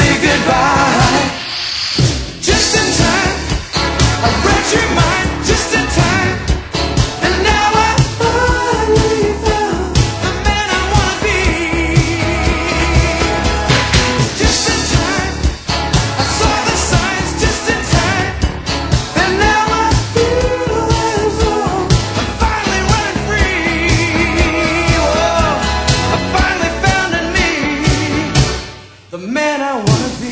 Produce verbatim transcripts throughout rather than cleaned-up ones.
say goodbye. Just in time, I read your mind. Just in time, and now I finally found the man I wanna be. Just in time, I saw the signs. Just in time, and now I feel as though I'm finally running free. Whoa, I finally found in me the man I wanna be.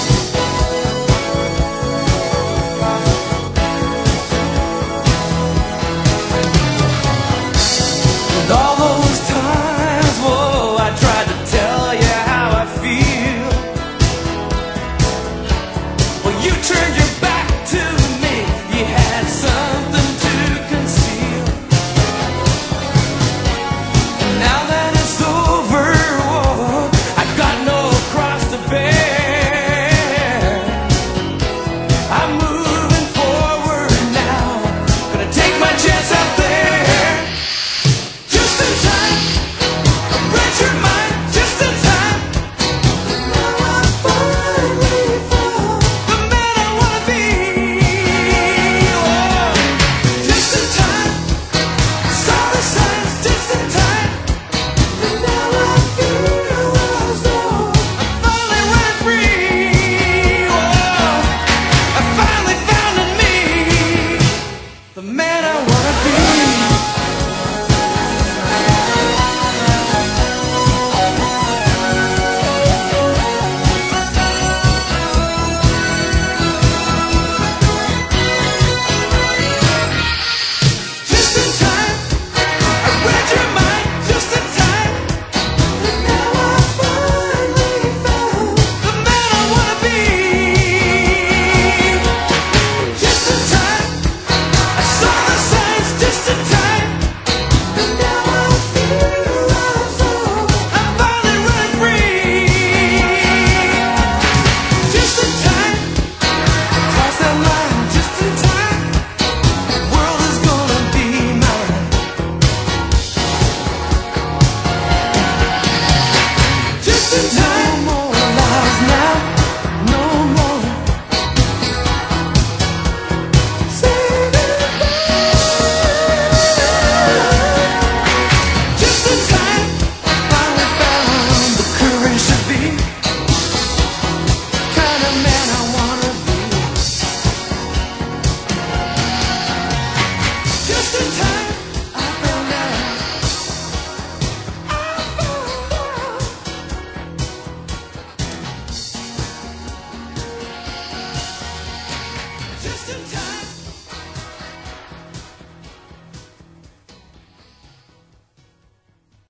And all those times, whoa, I tried to tell you how I feel. Well, you turned your back to me. You had something to conceal. And now that it's over, whoa, I got no cross to bear. I'm moving forward now, gonna take my chance out there. Just in time, I read your mind. Just in time, now I finally found the man I wanna be. Oh, just in time, saw the signs. Just in time, and now I feel as though I'm finally running free. Oh, I finally found in me the man I wanna be. Just in time, I read your mind. Just in time, and now I finally found the man I wanna be. Just in time, I saw the signs. Just in time, and now I feel as though I'm finally running free. Just in time, cross that line. Just in time, the world is gonna be mine. Just in time.